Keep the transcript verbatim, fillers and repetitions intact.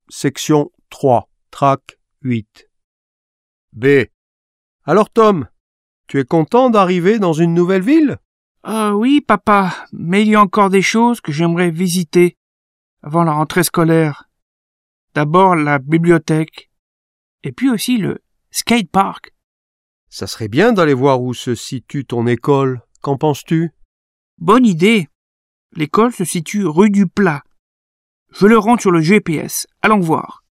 section trois, track huit. B. Alors Tom, tu es content d'arriver dans une nouvelle ville? Euh, oui, papa, mais il y a encore des choses que j'aimerais visiter avant la rentrée scolaire. D'abord la bibliothèque, et puis aussi le skatepark. Ça serait bien d'aller voir où se situe ton école. Qu'en penses-tu? Bonne idée. L'école se situe rue du Plat. Je le rends sur le G P S. Allons voir.